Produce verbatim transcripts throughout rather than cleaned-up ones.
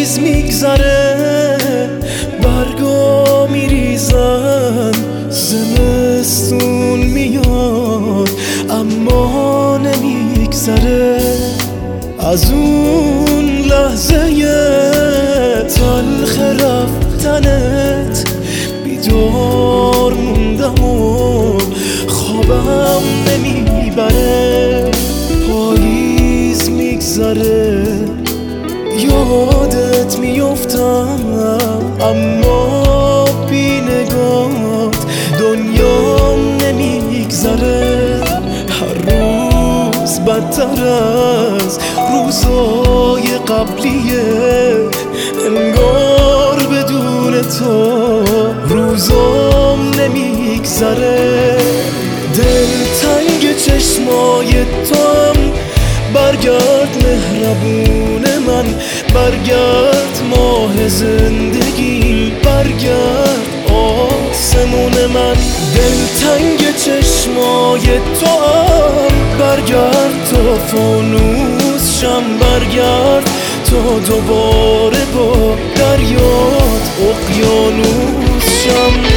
پاییز میگذره، برگا میریزن، زمستون میاد اما نمیگذره. از اون لحظه تلخ رفتنت بیدار موندم و خوابم نمیبره. پاییز میگذره یادت میفتم، اما بی نگات دنیام نمیگذره. هر روز بدتر از روزای قبلیه، انگار بدون تو روزام نمیگذره. دلتنگ چشمای توام، برگرد مهربون من، برگرد ماه زندگیم، برگرد آسمون من. دلتنگ چشمای توام، برگرد تا فانوس شم، برگرد تا دوباره با دریات اقیانوس شم.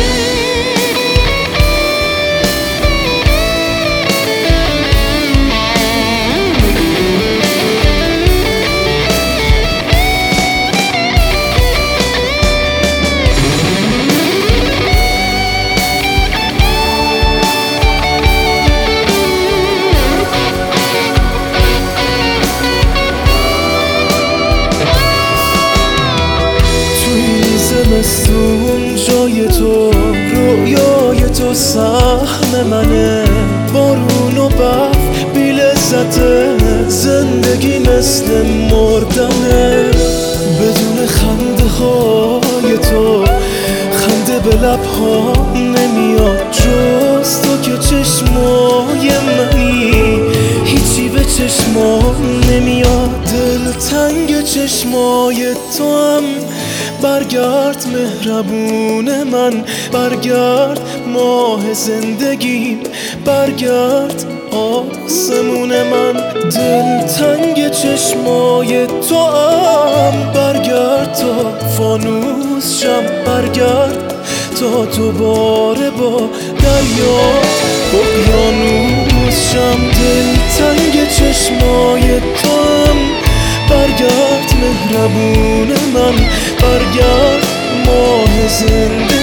زمستون جای تو، رویای تو سهم منه. بارون و برف بی لذته، زندگی مثل مردنه. بدون خنده های تو، خنده به لبها نمیاد. جز تو که چشمای منی، هیچی به چشمام نمیاد. دلتنگ چشمای تو هم، برگرد مهربون من، برگرد ماه زندگیم، برگرد آسمون من. دلتنگ چشمای تو هم، برگرد تا فانوس شم، برگرد تا دوباره با دریات اقیانوس شم. دلتنگ چشمای تو هم، برگرد مهربون من، برگرد ماه زندگی.